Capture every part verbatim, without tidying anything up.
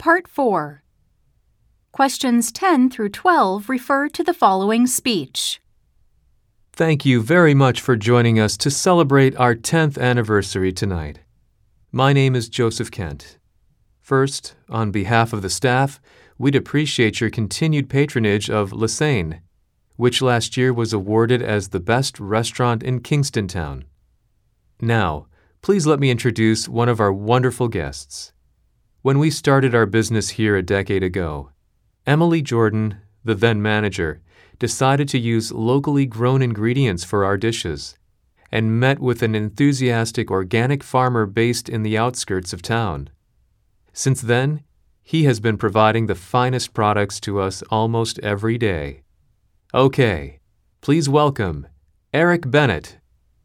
Part four. Questions ten through twelve refer to the following speech. Thank you very much for joining us to celebrate our tenth anniversary tonight. My name is Joseph Kent. First, on behalf of the staff, we'd appreciate your continued patronage of La Seine, which last year was awarded as the best restaurant in Kingston Town. Now, please let me introduce one of our wonderful guests. When we started our business here a decade ago, Emily Jordan, the then manager, decided to use locally grown ingredients for our dishes and met with an enthusiastic organic farmer based in the outskirts of town. Since then, he has been providing the finest products to us almost every day. Okay, please welcome Eric Bennett.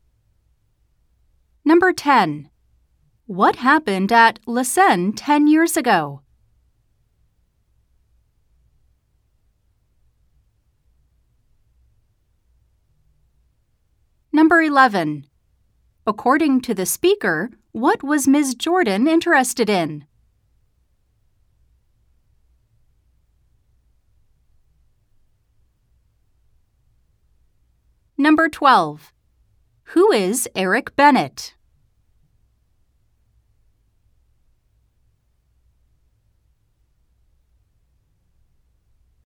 Number ten. What happened at La Seine ten years ago? Number eleven. According to the speaker, what was Miz Jordan interested in? Number twelve. Who is Eric Bennett?